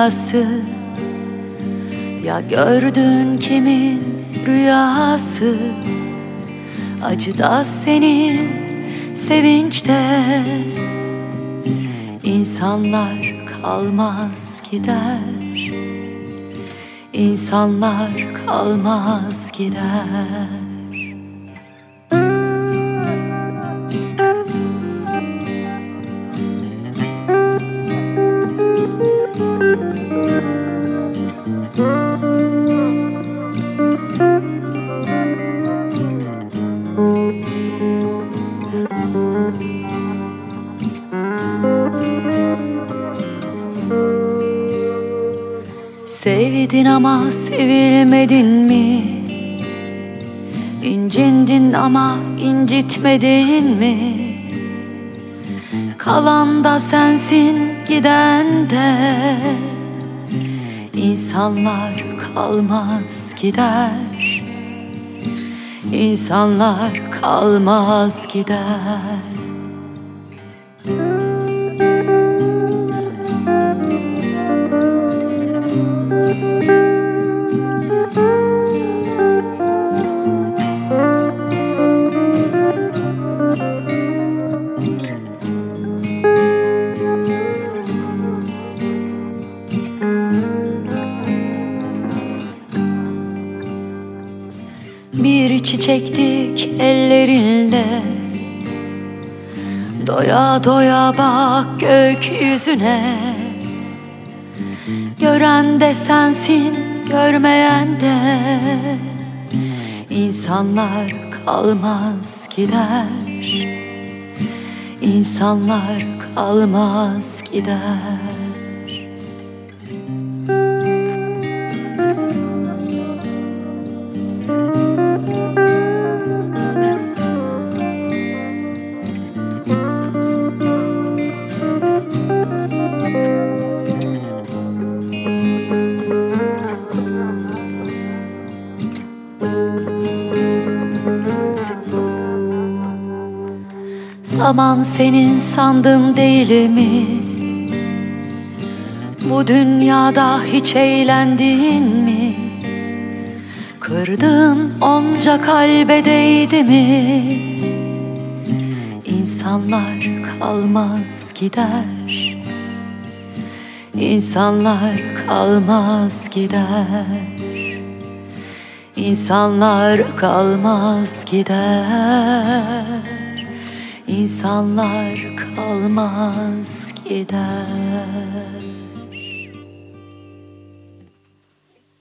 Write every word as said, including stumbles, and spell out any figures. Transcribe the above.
dünyası, ya gördün kimin rüyası? Acıda senin, sevinçte. İnsanlar kalmaz gider, İnsanlar kalmaz gider. Sevdin ama sevilmedin mi? İncindin ama incitmedin mi? Kalan da sensin, giden de. İnsanlar kalmaz gider, İnsanlar kalmaz gider. Bir çiçektik ellerinle, doya doya bak gökyüzüne. Gören de sensin, görmeyen de. İnsanlar kalmaz gider, İnsanlar kalmaz gider. Zaman senin sandın değil mi? Bu dünyada hiç eğlendin mi? Kırdığın onca kalbe değdi mi? İnsanlar kalmaz gider, İnsanlar kalmaz gider. İnsanlar kalmaz gider, İnsanlar kalmaz gider.